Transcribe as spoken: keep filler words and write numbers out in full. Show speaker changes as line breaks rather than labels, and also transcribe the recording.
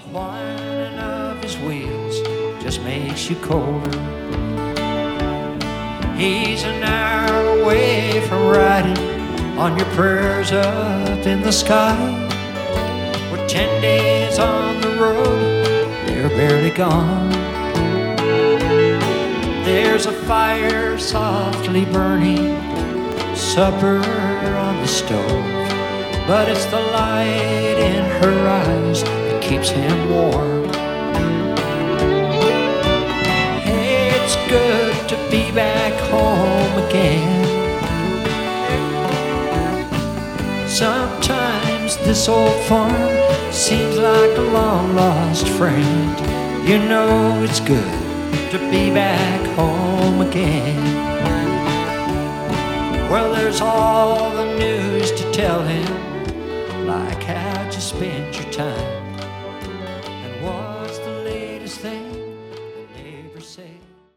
whining of his wheels just makes you colder. He's an hour away from riding on your prayers up in the sky. With ten days on the road, they're barely gone. There's a fire softly burning, supper on the stove, but it's the light in her eyes that keeps him warm. Hey, it's good to be back home again. Sometimes this old farm seems like a long-lost friend. You know it's good to be back home again. Well, there's all the news to tell him, like how'd you spend your time, and what's the latest thing the neighbors say.